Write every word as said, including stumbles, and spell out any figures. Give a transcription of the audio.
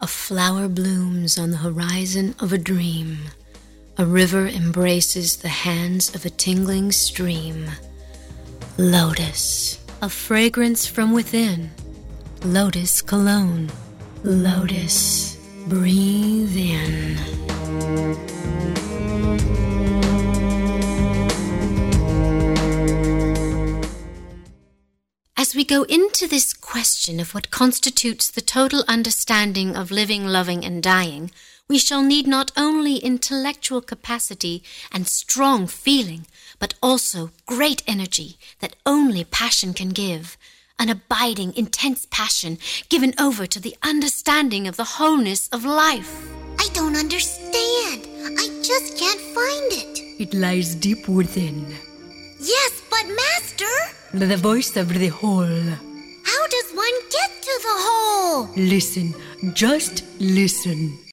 flower blooms on the horizon of a dream. A river embraces the hands of a tingling stream. Lotus, a fragrance from within. Lotus cologne. Lotus, breathe in. As we go into this question of what constitutes the total understanding of living, loving, and dying, we shall need not only intellectual capacity and strong feeling, but also great energy that only passion can give, an abiding, intense passion given over to the understanding of the wholeness of life. I don't understand. I just can't find it. It lies deep within. Yes, but Master... The voice of the whole. How does one get to the whole? Listen, just listen.